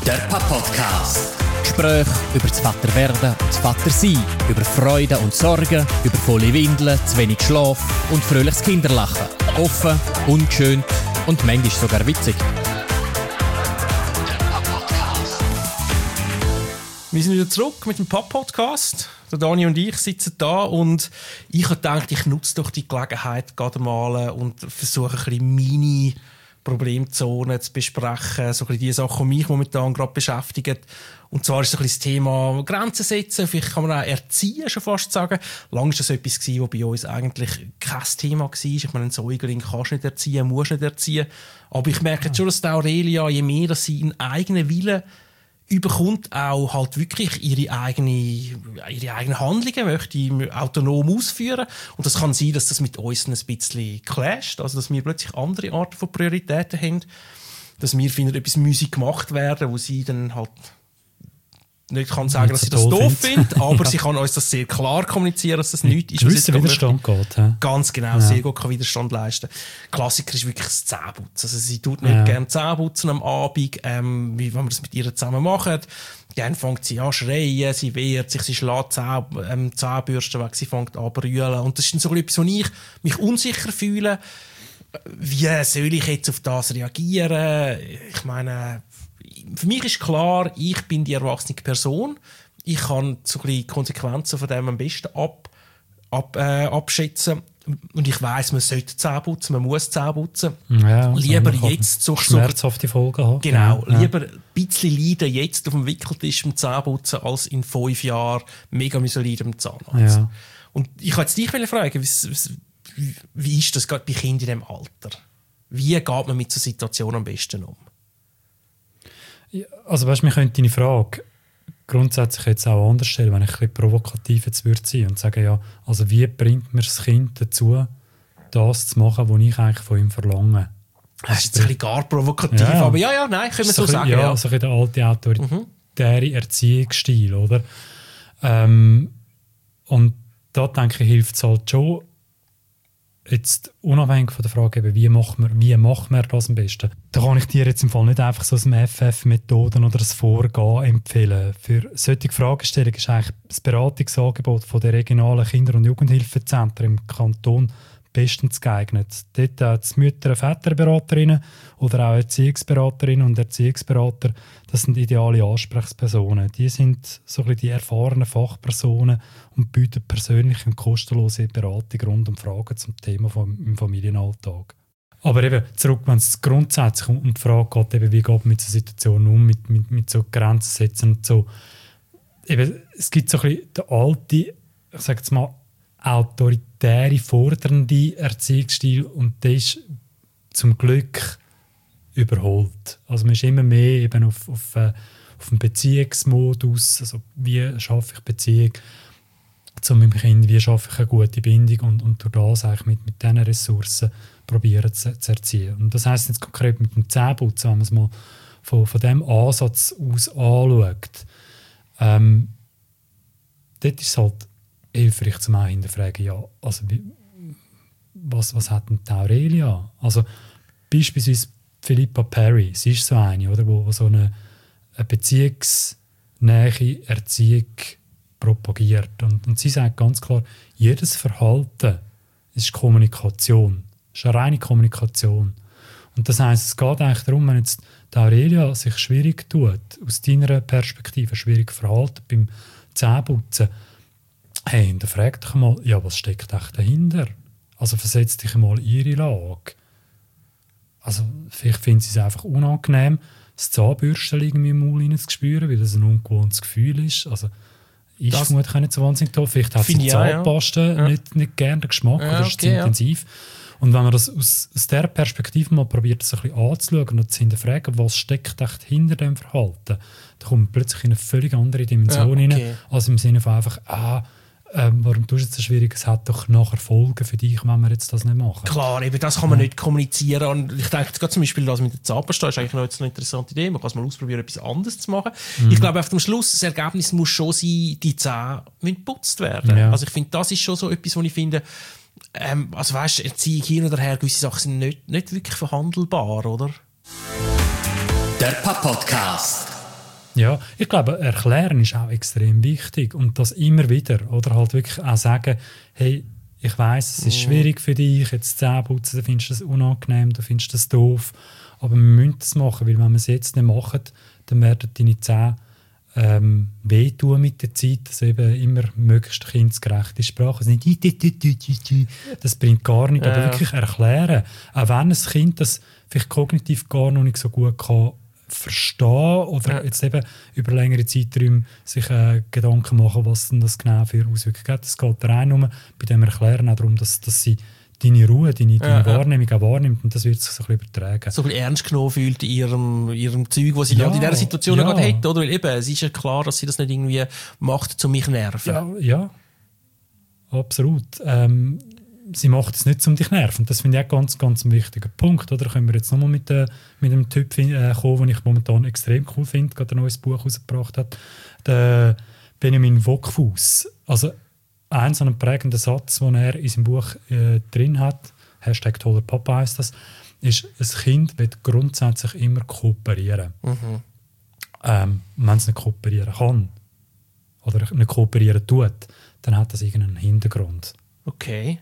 Der Papa-Podcast. Gespräche über das Vaterwerden und das Vatersein, über Freude und Sorgen, über volle Windeln, zu wenig Schlaf und fröhliches Kinderlachen. Offen, ungeschönt und manchmal sogar witzig. Wir sind wieder zurück mit dem Papa-Podcast. Der Dani und ich sitzen da und ich habe gedacht, ich nutze doch die Gelegenheit gerade mal und versuche ein bisschen meine Problemzonen zu besprechen, so ein bisschen die Sachen, die mich momentan gerade beschäftigen. Und zwar ist so ein bisschen das Thema Grenzen setzen, vielleicht kann man auch erziehen, schon fast sagen. Lange war das etwas, was bei uns eigentlich kein Thema war. Ich meine, einen Säugling kannst du nicht erziehen, musst nicht erziehen. Aber ich merke jetzt schon, dass Aurelia, je mehr dass sie einen eigenen Willen überkommt, auch halt wirklich ihre eigenen Handlungen möchte autonom ausführen. Und das kann sein, dass das mit uns ein bisschen clasht, also dass wir plötzlich andere Arten von Prioritäten haben, dass wir finden, etwas Musik gemacht werden, wo sie dann halt nicht kann sagen, dass sie das doof findet, aber sie kann uns das sehr klar kommunizieren, dass das nichts ist. Gewisser Widerstand geht. He? Ganz genau, sehr gut kann Widerstand leisten. Klassiker ist wirklich das Zähneputzen. Also sie tut nicht gerne Zähneputzen am Abend, wie wenn wir das mit ihr zusammen machen. Dann fängt sie an zu schreien, sie wehrt sich, sie schlägt Zahnbürsten weg, sie fängt an zu brüllen. Und das ist so etwas, wo ich mich unsicher fühle. Wie soll ich jetzt auf das reagieren? Ich meine, für mich ist klar, ich bin die erwachsene Person. Ich kann so ein bisschen die Konsequenzen von dem am besten abschätzen. Und ich weiss, man sollte Zähne putzen, man muss Zähne putzen. Ja, lieber jetzt so schmerzhafte Folgen haben. Genau, lieber ein bisschen leiden jetzt auf dem Wickeltisch beim Zähneputzen, als in 5 Jahren mega leiden beim Zahnarzt. Ja. Und ich wollte dich fragen, wie ist das gerade bei Kindern in diesem Alter? Wie geht man mit so einer Situation am besten um? Also weißt, wir können deine Frage grundsätzlich jetzt auch anders stellen, wenn ich ein bisschen provokativ jetzt würde sein und sagen, ja, also wie bringt man das Kind dazu, das zu machen, was ich eigentlich von ihm verlange? Das ist jetzt ein bisschen gar provokativ, aber nein, können wir so sagen. Ja, so ein der alte autoritäre Erziehungsstil, oder? Und da denke ich, hilft es halt schon, jetzt unabhängig von der Frage, wie macht man das am besten? Da kann ich dir jetzt im Fall nicht einfach so ein FF-Methoden oder ein Vorgehen empfehlen. Für solche Fragestellungen ist eigentlich das Beratungsangebot von der regionalen Kinder- und Jugendhilfezentren im Kanton bestens geeignet. Dort die Mütter- und Väterberaterinnen oder auch Erziehungsberaterinnen und Erziehungsberater, das sind ideale Ansprechpersonen. Die sind so ein bisschen die erfahrenen Fachpersonen und bieten persönliche und kostenlose Beratung rund um Fragen zum Thema im Familienalltag. Aber eben zurück, wenn es grundsätzlich um die Frage geht, eben, wie geht man mit so Situationen um, mit so Grenzen setzen und so. Eben, es gibt so ein bisschen den alten, ich sage jetzt mal, autoritäre, fordernde Erziehungsstil und der ist zum Glück überholt. Also man ist immer mehr eben auf einen Beziehungsmodus, also wie schaffe ich Beziehung zu meinem Kind, wie schaffe ich eine gute Bindung und durch das eigentlich mit diesen Ressourcen probieren zu erziehen. Und das heisst jetzt konkret mit dem Zähneputzen, wenn man es mal von diesem Ansatz aus anschaut, dort ist es halt hilfreich zum einen hinterfragen, ja, also was hat denn die Aurelia? Also beispielsweise Philippa Perry, sie ist so eine, oder, wo so eine beziehungsnähe Erziehung propagiert. Und sie sagt ganz klar, jedes Verhalten ist Kommunikation, ist eine reine Kommunikation. Und das heisst, es geht eigentlich darum, wenn jetzt die Aurelia sich schwierig tut, aus deiner Perspektive schwierig verhalten beim Zähneputzen, hey, hinterfrag dich mal, ja, was steckt echt dahinter? Also versetz dich mal in ihre Lage. Also vielleicht finden sie es einfach unangenehm, das Zahnbürsten irgendwie im Maul hineinzuspüren, weil das ein ungewohntes Gefühl ist. Also ist vermutlich nicht so wahnsinnig toll. Vielleicht hat die Zahnpaste nicht gerne den Geschmack oder ist zu intensiv. Und wenn man das aus dieser Perspektive mal probiert, das ein bisschen anzuschauen und zu hinterfragen, was steckt echt hinter dem Verhalten, dann kommt man plötzlich in eine völlig andere Dimension hinein, als im Sinne von einfach, warum tust du jetzt so schwierig? Es hat doch nachher Folgen für dich, wenn wir jetzt das nicht machen. Klar, eben das kann man nicht kommunizieren. Und ich denke, gerade zum Beispiel das mit der Zahnpasta ist eigentlich noch eine interessante Idee. Man kann es mal ausprobieren, etwas anderes zu machen. Ich glaube, auf dem Schluss, das Ergebnis muss schon sein, die Zähne müssen geputzt werden. Ja. Also ich finde, das ist schon so etwas, wo ich finde, also weißt, Erziehung hin oder her, gewisse Sachen sind nicht wirklich verhandelbar, oder? Der Papa-Podcast. Ja, ich glaube, erklären ist auch extrem wichtig und das immer wieder. Oder halt wirklich auch sagen, hey, ich weiss, es ist schwierig für dich, jetzt Zähne putzen, du findest das unangenehm, du findest das doof, aber wir müssen das machen, weil wenn wir es jetzt nicht machen, dann werden deine Zähne wehtun mit der Zeit, dass eben immer möglichst kindgerechte Sprache. Also nicht das bringt gar nichts, aber wirklich erklären. Auch wenn ein Kind das vielleicht kognitiv gar noch nicht so gut kann verstehen oder jetzt eben über längere Zeiträume sich Gedanken machen, was denn das genau für Auswirkungen hat. Es geht rein nur bei dem Erklären auch darum, dass sie deine Ruhe, deine Wahrnehmung auch wahrnimmt und das wird sich so ein bisschen übertragen. So ein bisschen ernst genommen fühlt in ihrem Zeug, was sie gerade in dieser Situation gerade hat, oder? Weil eben, es ist ja klar, dass sie das nicht irgendwie macht, um mich zu nerven. Ja. Absolut. Sie macht es nicht, um dich zu nerven. Das finde ich auch ganz, ganz ein wichtiger Punkt. Oder können wir jetzt nochmal mit einem Typ kommen, den ich momentan extrem cool finde, gerade ein neues Buch rausgebracht hat. Der Benjamin Wogfuss. Also ein so einen prägenden Satz, den er in seinem Buch drin hat, #toller Papa heisst das, ist, ein Kind wird grundsätzlich immer kooperieren. Wenn es nicht kooperieren kann oder nicht kooperieren tut, dann hat das irgendeinen Hintergrund. Okay.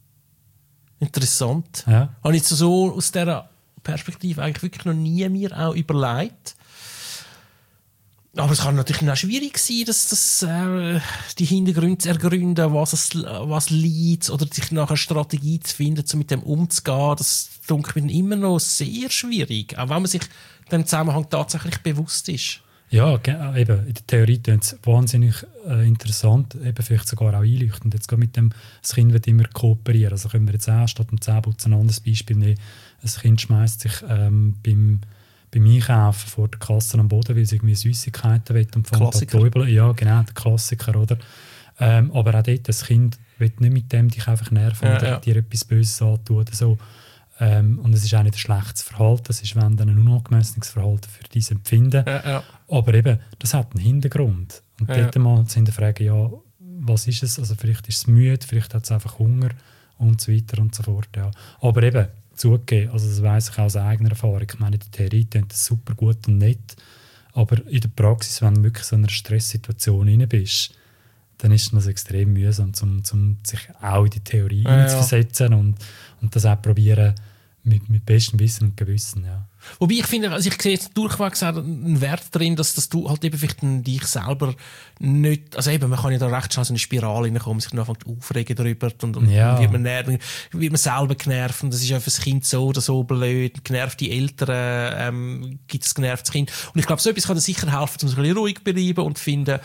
Interessant. Ja. Habe ich so aus dieser Perspektive eigentlich wirklich noch nie mir auch überlegt. Aber es kann natürlich auch schwierig sein, dass die Hintergründe zu ergründen, was liegt, oder sich nachher eine Strategie zu finden, um mit dem umzugehen. Das denke ich immer noch sehr schwierig, auch wenn man sich dem Zusammenhang tatsächlich bewusst ist. Ja, eben, in der Theorie klingt es wahnsinnig interessant, eben vielleicht sogar auch einleuchtend. Jetzt gerade mit dem, das Kind wird immer kooperieren. Also können wir jetzt auch statt dem Zähneputzen ein anderes Beispiel nehmen. Ein Kind schmeißt sich beim Einkaufen vor der Kasse am Boden, weil es irgendwie Süßigkeiten will und Klassiker. Ja, genau, der Klassiker, oder? Aber auch dort, das Kind will nicht mit dem dich einfach nerven oder dir etwas Böses antun oder so. Und es ist auch nicht ein schlechtes Verhalten, es ist wenn dann ein unangemessenes Verhalten für dein Empfinden. Aber eben, das hat einen Hintergrund. Und dort mal zu hinterfragen, ja, was ist es? Also vielleicht ist es müde, vielleicht hat es einfach Hunger und so weiter und so fort. Ja. Aber eben, zugegeben, also das weiss ich auch aus eigener Erfahrung. Ich meine, in der Theorie klingt das super gut und nett, aber in der Praxis, wenn du wirklich in so einer Stresssituation rein bist, dann ist es extrem mühsam, um sich auch in die Theorie hineinzuversetzen und das auch probieren mit bestem Wissen und Gewissen. Ja. Wobei ich finde, also ich sehe jetzt durchwegs auch einen Wert darin, dass du halt eben vielleicht dich selber nicht, also eben, man kann ja da recht schnell so eine Spirale reinkommen, sich dann anfängt aufregen darüber und wird man selber genervt und das ist ja für das Kind so oder so blöd, genervte Eltern, gibt es genervtes Kind und ich glaube, so etwas kann dir sicher helfen, um sich ein bisschen ruhig zu bleiben und zu finden,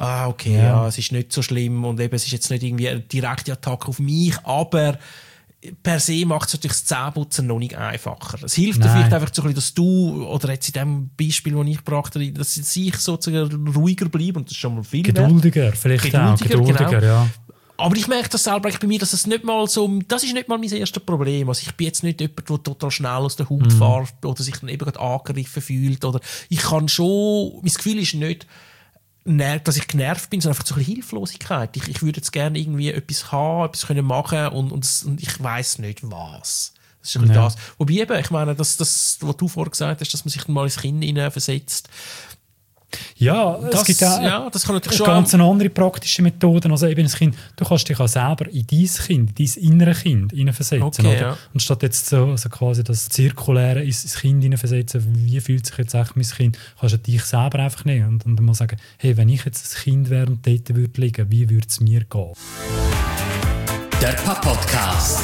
es ist nicht so schlimm und eben, es ist jetzt nicht irgendwie eine direkte Attacke auf mich, aber per se macht es natürlich das Zähneputzen noch nicht einfacher. Es hilft dir vielleicht einfach so ein bisschen, dass du, oder jetzt in dem Beispiel, das ich gebracht habe, dass ich sozusagen ruhiger bleibe und das ist schon mal viel geduldiger, vielleicht geduldiger, genau. Ja. Aber ich merke das selber bei mir, dass das ist nicht mal mein erstes Problem. Also ich bin jetzt nicht jemand, der total schnell aus der Haut fährt oder sich dann eben gerade angegriffen fühlt. Oder ich kann schon, mein Gefühl ist nicht, dass ich genervt bin, sondern einfach so ein bisschen Hilflosigkeit. Ich würde jetzt gerne irgendwie etwas haben, etwas können machen und ich weiss nicht, was. Das ist ein bisschen das. Wobei eben, ich meine, das, was du vorher gesagt hast, dass man sich mal ins Kind hineinversetzt. Ja, es gibt auch das kann natürlich ganz andere praktische Methoden. Also eben das Kind, du kannst dich auch selber in dein Kind, in dein innere Kind hineinversetzen. Okay, ja. Und statt jetzt so quasi das Zirkuläre ins Kind hineinversetzen, wie fühlt sich jetzt echt mein Kind, kannst du dich selber einfach nehmen und mal sagen, hey, wenn ich jetzt ein Kind wäre und dort würde liegen, wie würde es mir gehen? Der Papa-Podcast.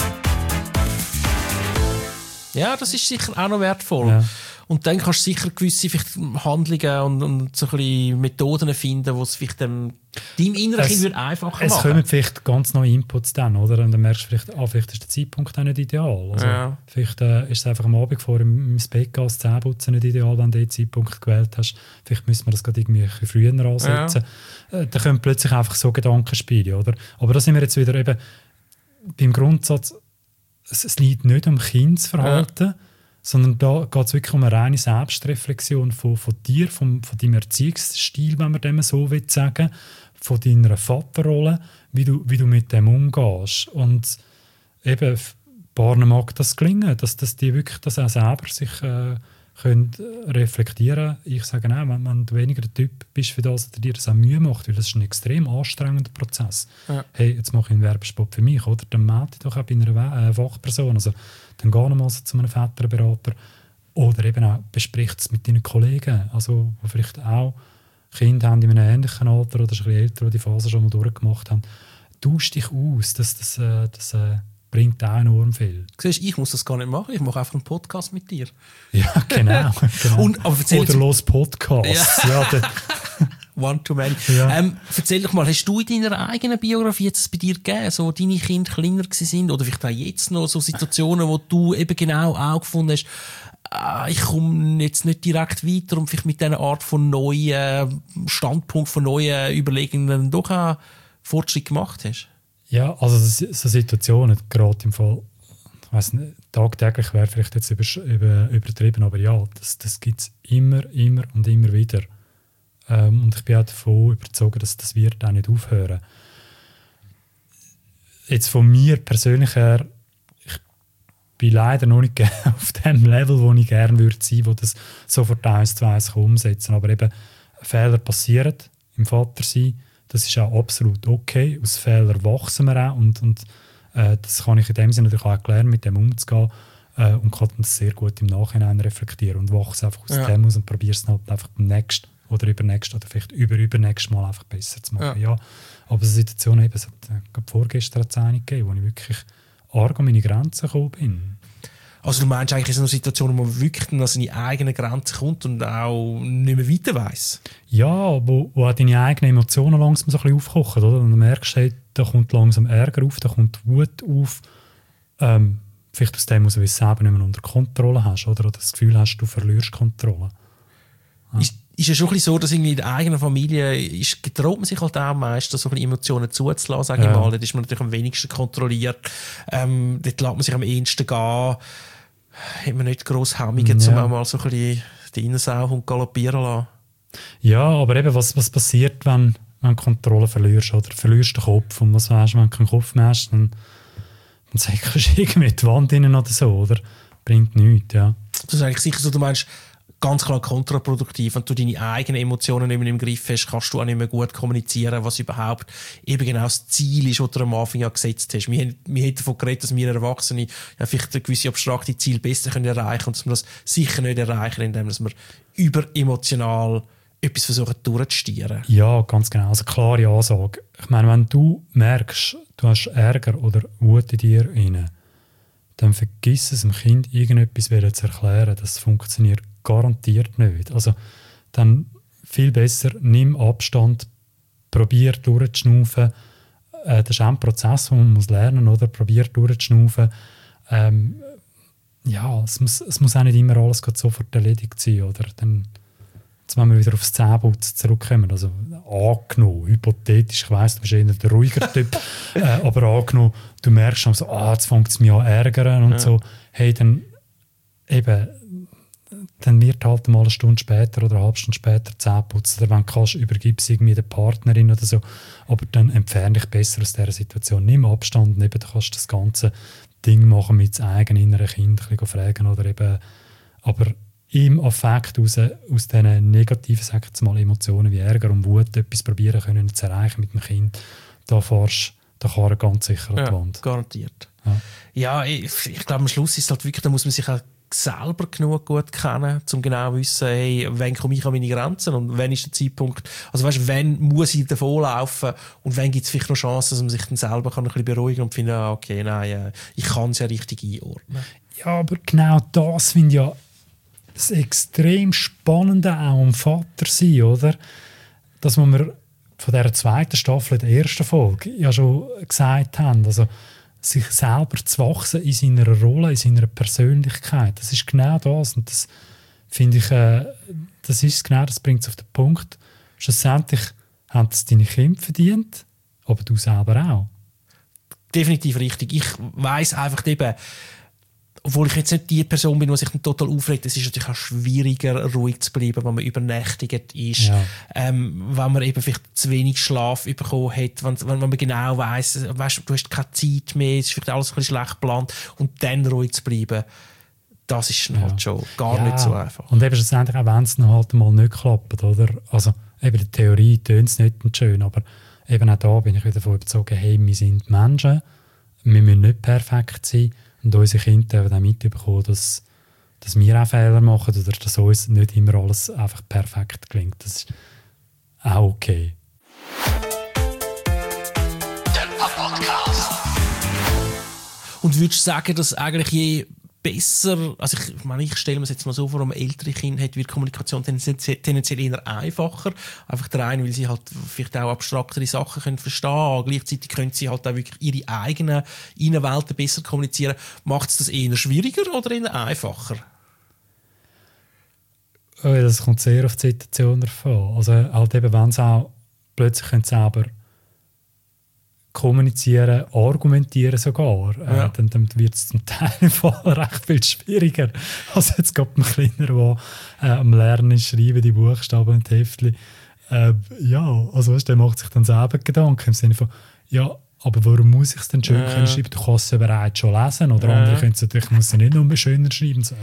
Ja, das ist sicher auch noch wertvoll. Ja. Und dann kannst du sicher gewisse vielleicht Handlungen und so ein bisschen Methoden finden, die es vielleicht deinem inneren Kind einfacher machen. Es kommen vielleicht ganz neue Inputs dann, oder? Und dann merkst du vielleicht ist der Zeitpunkt auch nicht ideal. Also vielleicht ist es einfach am Abend vor im Bett gehen, das Zähneputzen nicht ideal, wenn du den Zeitpunkt gewählt hast. Vielleicht müssen wir das gerade irgendwie ein bisschen früher ansetzen. Da kommen plötzlich einfach so Gedankenspiele, oder? Aber da sind wir jetzt wieder eben beim Grundsatz, es liegt nicht am Kindsverhalten, sondern da geht es wirklich um eine reine Selbstreflexion von dir, von deinem Erziehungsstil, wenn man dem so sagen will, von deiner Vaterrolle, wie du mit dem umgehst. Und eben, Paaren mag das gelingen, dass die wirklich das auch selber sich können reflektieren. Ich sage auch, wenn du weniger der Typ bist für das, der dir das auch Mühe macht, weil das ist ein extrem anstrengender Prozess. Ja. Hey, jetzt mache ich einen Werbespot für mich, oder? Dann melde ich doch auch bei einer Fachperson. Also, dann geh mal zu einem Väterberater oder eben auch besprich es mit deinen Kollegen, also die vielleicht auch Kinder haben in einem ähnlichen Alter oder schon ein bisschen älter, die die Phase schon mal durchgemacht haben. Tausch dich aus, das bringt auch enorm viel. Siehst, ich muss das gar nicht machen, ich mache einfach einen Podcast mit dir. Ja, genau. Oder los Podcasts. Ja. One too many. Ja. Erzähl doch mal, hast du in deiner eigenen Biografie jetzt bei dir gegeben, so deine Kinder kleiner sind oder vielleicht auch jetzt noch so Situationen, wo du eben genau auch gefunden hast, ich komme jetzt nicht direkt weiter und vielleicht mit dieser Art von neuen Standpunkt, von neuen Überlegungen doch auch Fortschritt gemacht hast? Ja, also so Situationen, gerade im Fall, ich weiss nicht, tagtäglich wäre vielleicht jetzt übertrieben, aber ja, das gibt es immer und immer wieder. Und ich bin auch davon überzeugt, dass das wird auch nicht aufhören. Jetzt von mir persönlich her, ich bin leider noch nicht auf dem Level, wo ich gerne würde sein, wo das sofort 1:1 umsetzen kann. Aber eben, Fehler passieren im Vatersein. Das ist auch absolut okay. Aus Fehlern wachsen wir auch. Und das kann ich in dem Sinne natürlich auch lernen, mit dem umzugehen. Und kann das sehr gut im Nachhinein reflektieren. Und wachse einfach aus dem aus und probiere es halt einfach beim nächsten oder übernächsten oder vielleicht übernächsten Mal einfach besser zu machen. Ja. Aber so Situationen, eben, es hat vorgestern eine gegeben, wo ich wirklich arg an meine Grenzen gekommen bin. Also du meinst eigentlich in so einer Situation, wo man wirklich an seine eigenen Grenzen kommt und auch nicht mehr weiter weiss? Ja, wo auch deine eigenen Emotionen langsam so ein bisschen aufkochen, oder? Und du merkst, hey, da kommt langsam Ärger auf, da kommt Wut auf. Vielleicht aus dem, weil du es selber nicht mehr unter Kontrolle hast, oder das Gefühl hast, du verlierst Kontrolle. Ja. Ist ja schon ein bisschen so, dass irgendwie in der eigenen Familie getraut man sich halt auch meistens so ein bisschen Emotionen zuzulassen, sage ich mal. Dort ist man natürlich am wenigsten kontrolliert. Dort lässt man sich am ehesten gehen. Hat man nicht gross Hemmungen, um auch mal so ein bisschen die Innensau und galoppieren lassen. Ja, aber eben, was passiert, wenn du Kontrolle verlierst, oder verlierst den Kopf? Und was weißt du, wenn du keinen Kopf mehr hast, dann säckelst du irgendwie die Wand rein oder so, oder? Bringt nichts, ja. Das ist eigentlich sicher so, du meinst, ganz klar kontraproduktiv. Wenn du deine eigenen Emotionen nicht mehr im Griff hast, kannst du auch nicht mehr gut kommunizieren, was überhaupt eben genau das Ziel ist, das du am Anfang ja gesetzt hast. Wir haben davon geredet, dass wir Erwachsene vielleicht ein gewisse abstrakte Ziel besser erreichen können und dass wir das sicher nicht erreichen, indem wir überemotional etwas versuchen durchzustieren. Ja, ganz genau. Also klare Ansage. Ich meine, wenn du merkst, du hast Ärger oder Wut in dir rein, dann vergiss es dem Kind, irgendetwas zu erklären. Das funktioniert garantiert nicht. Also dann viel besser, nimm Abstand, probier durchzuschnaufen. Das ist auch ein Prozess, den man lernen muss, oder? Probier durchzuschnaufen. Ja, es muss auch nicht immer alles sofort erledigt sein, oder? Dann, jetzt wenn wir wieder aufs Zähneputzen zurückkommen, also angenommen, hypothetisch, ich weiss, du bist eher der ruhige Typ, aber angenommen, du merkst schon so, jetzt fängt es mich an ärgern und so, hey, dann eben, dann wird halt mal eine Stunde später oder eine halbe Stunde später Zähne putzen. Oder wenn du kannst, übergib es irgendwie der Partnerin oder so. Aber dann entferne dich besser aus dieser Situation. Nimm Abstand und eben, du kannst das ganze Ding machen mit dem eigenen inneren Kind, ein bisschen fragen oder eben, aber im Affekt aus diesen negativen, sag ich jetzt mal, Emotionen wie Ärger und Wut etwas probieren können zu erreichen mit dem Kind, da kann er ganz sicher an die Wand. Garantiert. Ja, ich glaube, am Schluss ist es halt wirklich, da muss man sich auch selber genug gut kennen, um genau zu wissen, hey, wann komme ich an meine Grenzen und wann ist der Zeitpunkt, also weißt, wann muss ich davonlaufen und wann gibt es vielleicht noch Chancen, dass man sich dann selber ein bisschen beruhigen und finden, okay, nein, ich kann es ja richtig einordnen. Ja, aber genau das finde ich ja das extrem Spannende auch am Vatersein, oder? Dass wir von dieser zweiten Staffel, der ersten Folge, ja schon gesagt haben, also sich selber zu wachsen in seiner Rolle, in seiner Persönlichkeit. Das ist genau das. Und das finde ich, das ist genau, das bringt es auf den Punkt. Schlussendlich haben es deine Kinder verdient, aber du selber auch. Definitiv richtig. Ich weiss einfach eben, obwohl ich jetzt nicht die Person bin, die sich dann total aufregt, es ist natürlich auch schwieriger, ruhig zu bleiben, wenn man übernächtigt ist, ja. Wenn man eben vielleicht zu wenig Schlaf bekommen hat, wenn man genau weiss, du hast keine Zeit mehr, es ist vielleicht alles ein bisschen schlecht geplant und dann ruhig zu bleiben, das ist halt schon gar nicht so einfach. Und eben schlussendlich, auch wenn es noch halt mal nicht klappt, oder? Also eben in der Theorie tönt es nicht schön, aber eben auch da bin ich wieder davon überzeugt, hey, wir sind Menschen, wir müssen nicht perfekt sein und unsere Kinder haben auch mitbekommen, dass wir auch Fehler machen oder dass uns nicht immer alles einfach perfekt gelingt. Das ist auch okay. Der Podcast. Und würdest du sagen, dass eigentlich je besser, also ich stelle mir es jetzt mal so vor, wenn man ältere Kinder hat, wird Kommunikation tendenziell eher einfacher. Einfach der eine, weil sie halt vielleicht auch abstraktere Sachen können verstehen. Gleichzeitig können sie halt auch wirklich ihre eigenen Innenwelten besser kommunizieren. Macht es das eher schwieriger oder eher einfacher? Das kommt sehr auf die Situation drauf an. Also halt eben, wenn sie auch plötzlich können selber kommunizieren, argumentieren sogar, dann wird es zum Teil recht viel schwieriger. Also jetzt geht ein Kleiner, der am Lernen ist, schreiben die Buchstaben und Heftchen. Also weißt, der macht sich dann selber Gedanken im Sinne von, ja, aber warum muss ich es denn schön können schreiben? Du kannst es ja bereits schon lesen. Oder andere können es natürlich, muss es nicht nur schöner schreiben. So,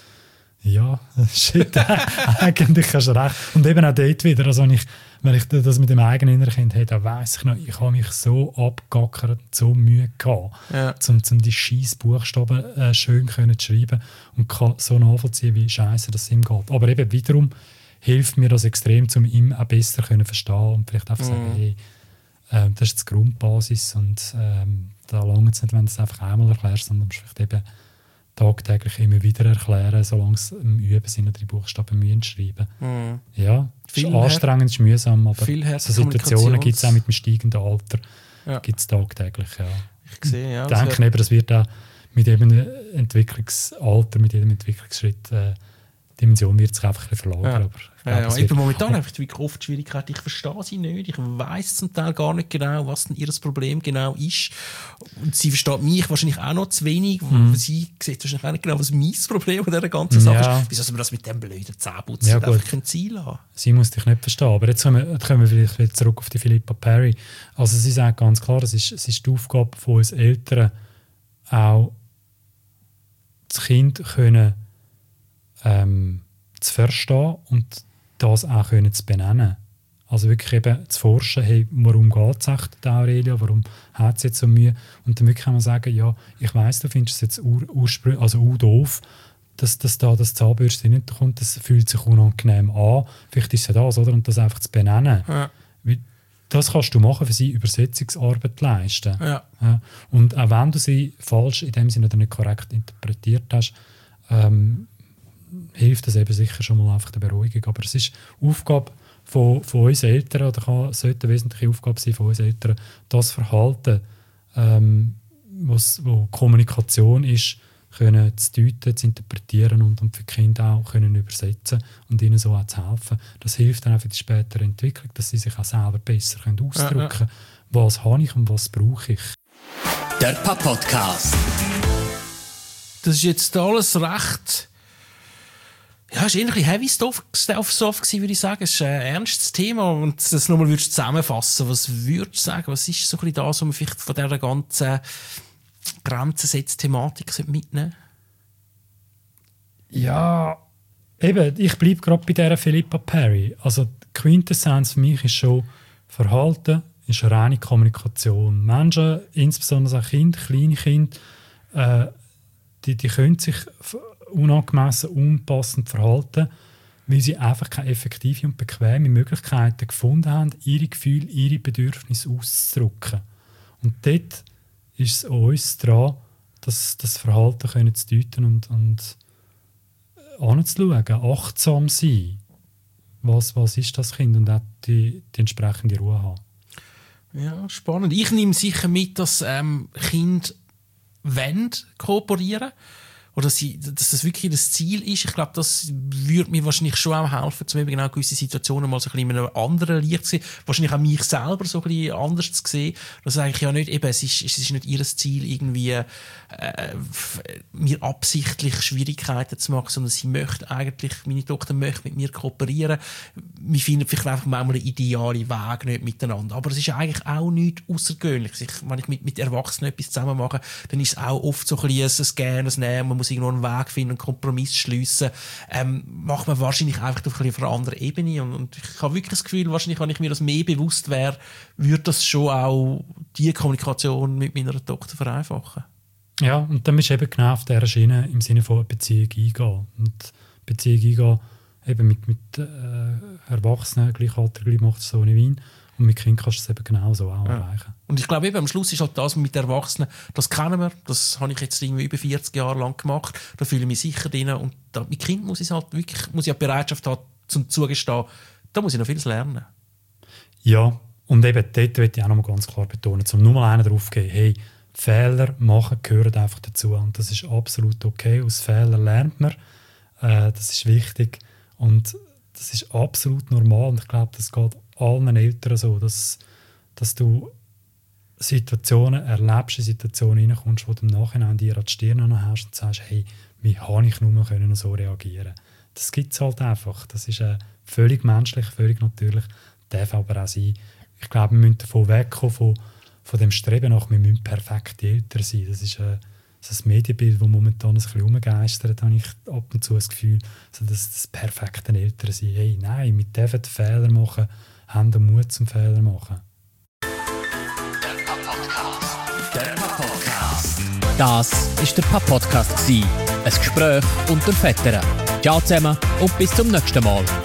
shit, eigentlich hast du recht. Und eben auch dort wieder, also wenn ich das mit dem eigenen inneren Kind habe, dann weiss ich noch, ich habe mich so abgegackert, so Mühe gehabt, um die scheiß Buchstaben schön zu schreiben und kann so nachvollziehen, wie scheiße das ihm geht. Aber eben wiederum hilft mir das extrem, um ihn auch besser zu verstehen und vielleicht einfach sagen, hey, das ist die Grundbasis und da langt es nicht, wenn du es einfach einmal erklärst, sondern vielleicht eben tagtäglich immer wieder erklären, solange es im Üben sind oder die Buchstaben müssen schreiben. Ja, es ist anstrengend, es ist mühsam, aber so Situationen gibt es auch mit dem steigenden Alter, gibt es tagtäglich. Ja. Ich sehe, ich denke eben, das wird auch mit jedem Entwicklungsalter, mit jedem Entwicklungsschritt Dimension wird sich einfach ein bisschen verlagern. Aber ich momentan habe ich wirklich oft Schwierigkeiten. Ich verstehe sie nicht. Ich weiss zum Teil gar nicht genau, was denn ihr Problem genau ist. Und sie versteht mich wahrscheinlich auch noch zu wenig. Sie sieht wahrscheinlich auch nicht genau, was mein Problem an dieser ganzen Sache ist. Wieso soll man das mit dem blöden Zähneputzen einfach ziehen lassen? Sie muss dich nicht verstehen. Aber jetzt kommen wir vielleicht wieder zurück auf die Philippa Perry. Also sie sagt ganz klar, es ist die Aufgabe von uns Eltern, auch das Kind können zu verstehen und das auch können zu benennen. Also wirklich eben zu forschen, hey, warum geht es echt, Aurelia, warum hat es jetzt so Mühe? Und dann wirklich kann man sagen, ja, ich weiss, du findest es jetzt doof, dass da das Zahnbürste nicht kommt, das fühlt sich unangenehm an, vielleicht ist es ja das, oder? Und das einfach zu benennen. Ja. Das kannst du machen, für sie Übersetzungsarbeit leisten. Ja. Ja. Und auch wenn du sie falsch, in dem Sinne oder nicht korrekt interpretiert hast, hilft das eben sicher schon mal einfach der Beruhigung. Aber es ist Aufgabe von uns Eltern, oder sollte eine wesentliche Aufgabe sein von uns Eltern, das Verhalten, wo Kommunikation ist, können zu deuten, zu interpretieren und für die Kinder auch können übersetzen und ihnen so auch zu helfen. Das hilft dann auch für die spätere Entwicklung, dass sie sich auch selber besser ausdrücken können. Was habe ich und was brauche ich? Der Podcast. Das ist jetzt alles recht... Ja, es war eher ein heavy Stuff gewesen, würde ich sagen. Es ist ein ernstes Thema. Und das nochmal würdest du zusammenfassen. Was würdest du sagen? Was ist so ein bisschen das, was man vielleicht von dieser ganzen Grenzen-Setz-Thematik mitnehmen sollte? Ja, eben, ich bleibe gerade bei dieser Philippa Perry. Also die Quintessenz für mich ist schon, Verhalten ist reine Kommunikation. Menschen, insbesondere auch Kinder, kleine Kinder, die können sich unangemessen, unpassend verhalten, weil sie einfach keine effektive und bequeme Möglichkeiten gefunden haben, ihre Gefühle, ihre Bedürfnisse auszudrücken. Und dort ist es uns dran, das Verhalten zu deuten und anzuschauen, achtsam sein. Was ist das Kind? Und auch die entsprechende Ruhe haben. Ja, spannend. Ich nehme sicher mit, dass Kinder kooperieren wollen. Oder dass das wirklich das Ziel ist. Ich glaube, das würde mir wahrscheinlich schon auch helfen, zum genau gewisse Situationen mal so ein bisschen in einem anderen Licht zu sehen. Wahrscheinlich auch mich selber so ein bisschen anders zu sehen. Das ist eigentlich ja nicht, eben, es ist nicht ihr Ziel, irgendwie mir absichtlich Schwierigkeiten zu machen, sondern meine Tochter möchte mit mir kooperieren. Wir finden vielleicht einfach manchmal einen idealen Weg nicht miteinander. Aber es ist eigentlich auch nichts Außergewöhnliches. Wenn ich mit Erwachsenen etwas zusammen mache, dann ist es auch oft so ein bisschen ein Gern, ein Nehmen. Man muss muss irgendwo einen Weg finden, einen Kompromiss schliessen. Macht man wahrscheinlich einfach auf einer anderen Ebene. Und ich habe wirklich das Gefühl, wahrscheinlich, wenn ich mir das mehr bewusst wäre, würde das schon auch die Kommunikation mit meiner Tochter vereinfachen. Ja, und dann bist du eben genau auf dieser Schiene im Sinne von Beziehung eingehen. Und Beziehung eingehen eben mit Erwachsenen, gleich macht es so in Wien. Und mit Kindern kannst du es eben genauso auch erreichen. Und ich glaube, eben, am Schluss ist halt das mit Erwachsenen, das kennen wir, das habe ich jetzt irgendwie über 40 Jahre lang gemacht, da fühle ich mich sicher drin. Und da, mit Kindern muss ich halt wirklich, muss ich die Bereitschaft haben, zum Zugestehen, da muss ich noch vieles lernen. Ja, und eben dort möchte ich auch noch mal ganz klar betonen, um nur mal einen drauf zu geben, hey, Fehler machen gehören einfach dazu. Und das ist absolut okay. Aus Fehlern lernt man. Das ist wichtig. Und das ist absolut normal. Und ich glaube, das geht allen Eltern so, dass du Situationen erlebst, in Situationen reinkommst, wo du im Nachhinein dir an die Stirn hast und sagst, hey, wie habe ich nur so reagieren? Das gibt es halt einfach. Das ist völlig menschlich, völlig natürlich. Darf aber auch sein. Ich glaube, wir müssen davon wegkommen, von dem Streben nach, wir müssen perfekte Eltern sein. Das ist ein Medienbild, das momentan ein bisschen umgeistert, habe ich ab und zu das Gefühl, so das perfekte Eltern sein. Hey, nein, wir dürfen Fehler machen, haben den Mut zum Fehler machen. Der Podcast. Das war der Papa-Podcast. Ein Gespräch unter Vätern. Ciao zusammen und bis zum nächsten Mal.